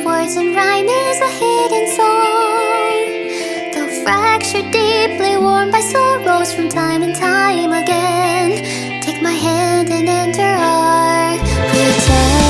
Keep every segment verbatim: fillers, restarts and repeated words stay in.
words and rhyme is a hidden song. Though fractured, deeply worn by sorrows from time and time again, take my hand and enter our pretend.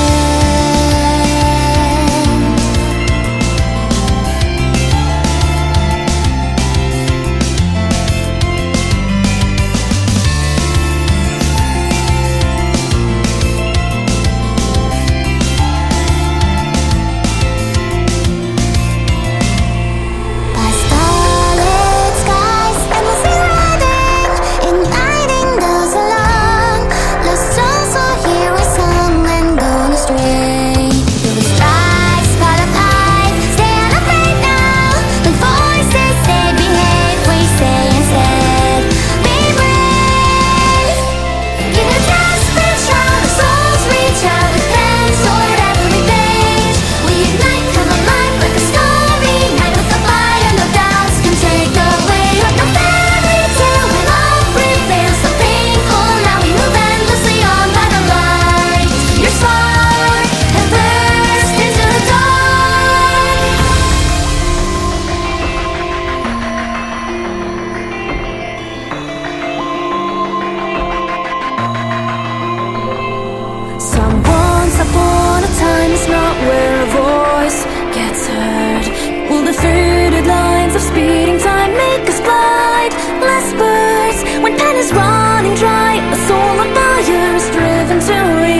Upon a time is not where a voice gets heard. Will the faded lines of speeding time make us blind? Less birds when pen is running dry. A soul on fire is driven to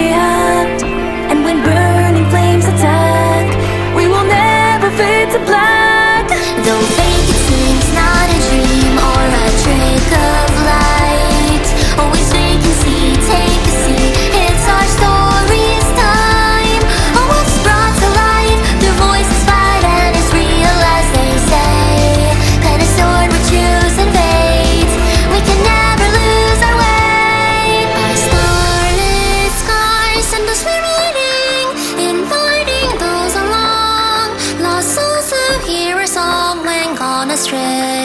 react. And when burning flames attack, we will never fade to black. Though fake it seems not a dream or a trick of light, always vacancy, take a seat, it's our story. Astray.